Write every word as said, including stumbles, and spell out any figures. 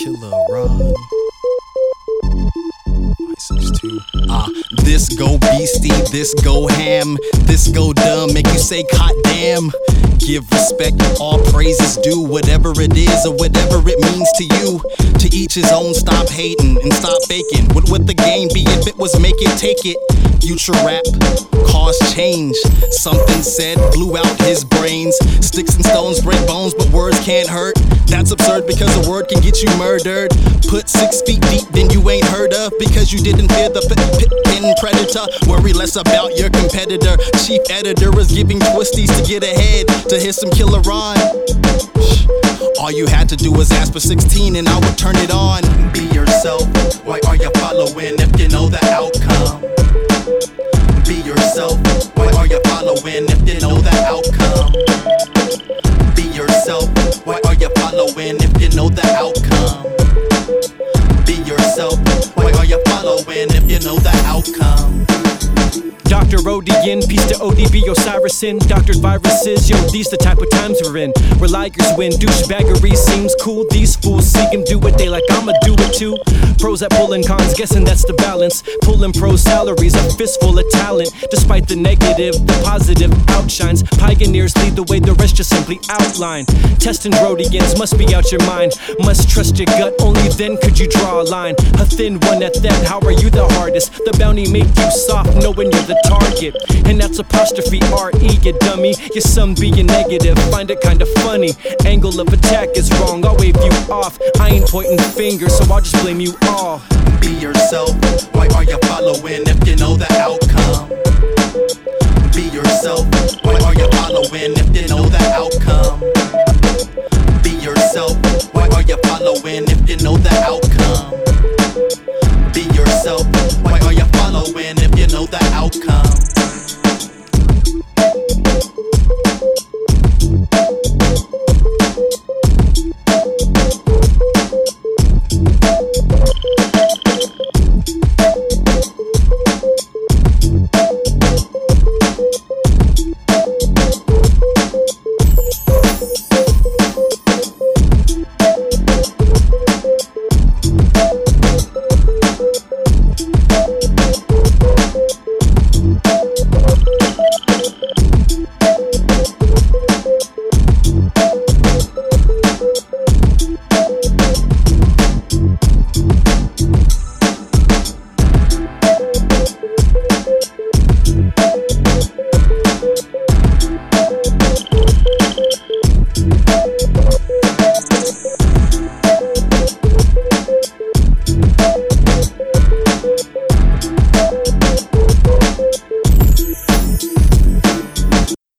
Killer Ron. Ah, this go beastie, this go ham, this go dumb, make you say hot damn. Give respect, all praises due, whatever it is or whatever it means to you. To each his own, stop hating and stop faking. What would the game be if it was make it, take it? Future rap, cause change. Something said, blew out his brains. Sticks and stones break bones, but words can't hurt. That's absurd because a word can get you murdered. Put six feet deep, then you ain't heard of, because you didn't fear the pit-pin predator. Worry less about your competitor. Chief editor is giving twisties to get ahead, to hear some Killer Ron. All you had to do was ask for sixteen and I would turn it on. Be yourself, why are you following if you know the outcome? Be yourself, why are you following if you know the outcome? Be yourself, why are you following if you know the outcome? Be yourself, why are you following if you know the outcome? Doctor Odian, peace to O D B Osiris'in. Doctored viruses, yo, these the type of times we're in. Where liars win, douchebaggery seems cool. These fools seek and do it, they like I'ma do it too. Pros that pulling cons, guessing that's the balance. Pulling pro salaries, a fistful of talent. Despite the negative, the positive outshines. Pioneers lead the way, the rest just simply outline. Testing Rodians, must be out your mind. Must trust your gut, only then could you draw a line. A thin one at that, how are you the hardest? The bounty make you soft, knowing you're the target. And that's apostrophe R E, you dummy. Your son being negative, find it kinda funny. Angle of attack is wrong, I'll wave you off. I ain't pointing fingers, so I'll just blame you all. Be yourself, why are you following if you know the outcome? Be yourself, why are you following if you know the outcome? Be yourself, why are you following if you know the outcome? Be yourself, why are you following if you know the outcome?